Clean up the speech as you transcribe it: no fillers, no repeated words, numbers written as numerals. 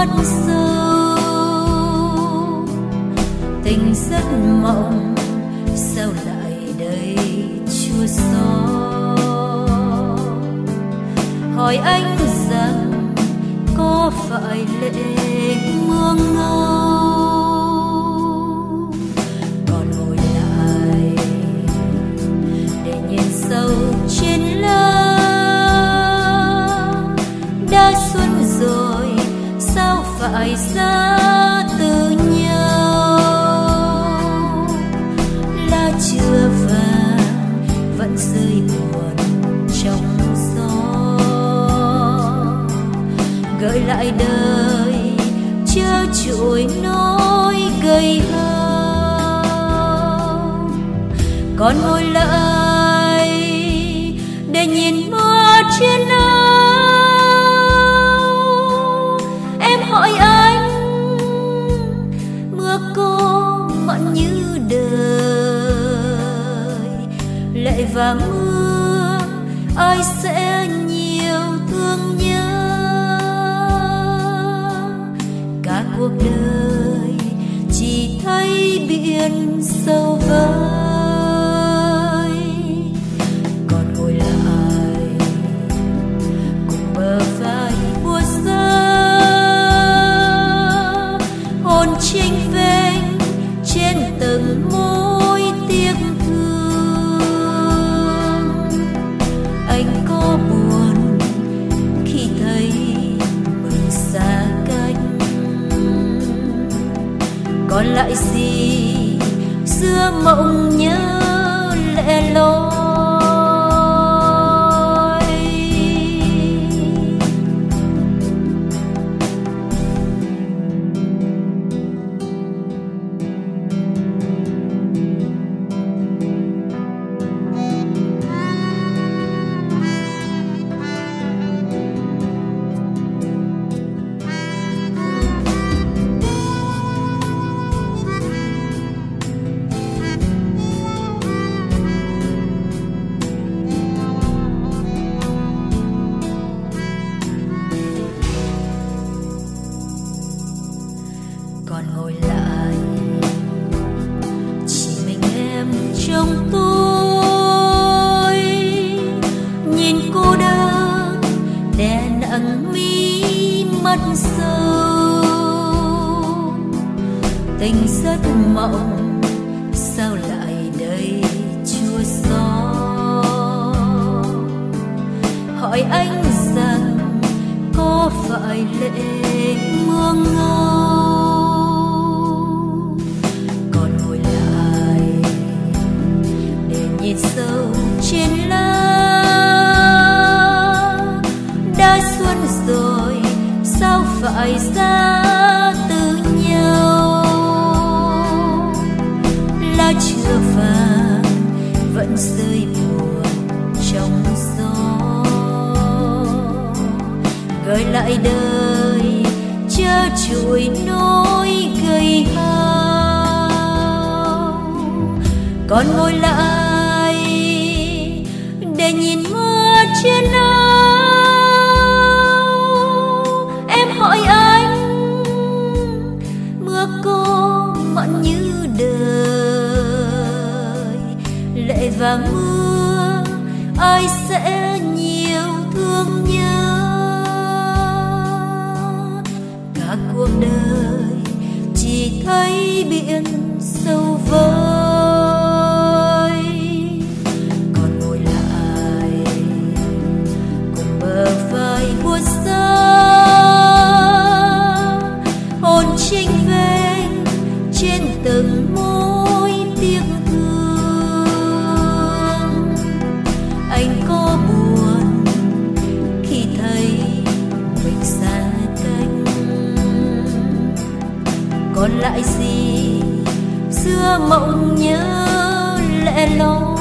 mất sâu. Tình rất mộng sao lại đầy chua xót. Hỏi anh rằng có phải lệ mưa ngâu, còn ngồi lại để nhìn sâu trên lá. Đã xuân rồi sao phải xa từ nhau, lá chưa vàng vẫn rơi buồn trong gió, gợi lại đời trơ trụi nỗi gầy hao. Còn ngồi lại để nhìn mưa trên áo. Em hỏi anh mưa có mặn như đời, lệ và mưa ai sẽ nhiều thương nhớ. Cả cuộc đời chỉ thấy biển sâu vơi, còn ngồi lại cùng bờ vai buốt giá. Hồn chênh vênh trên từng môi tiếc thương. Anh có buồn khi thấy mình xa cách, còn lại gì xưa mộng nhớ lẻ loi. Còn ngồi lại chỉ mình em trong tôi, nhìn cô đơn đè nặng mi mắt sâu. Tình rất mộng sao lại đầy chua xót. Hỏi anh rằng có phải lệ mưa ngâu, nhìn sâu trên lá. Đã xuân rồi sao phải xa từ nhau, lá chưa vàng vẫn rơi buồn trong gió, gợi lại đời trơ trụi nỗi gầy hao. Còn ngồi lại để nhìn mưa trên áo. Em hỏi anh mưa có mặn như đời, lệ và mưa ai sẽ nhiều thương nhớ. Cả cuộc đời chỉ thấy biển sâu vơi, buốt giá. Hồn chênh vênh trên từng môi tiếc thương. Anh có buồn khi thấy mình xa cách, còn lại gì xưa mộng nhớ lẻ loi.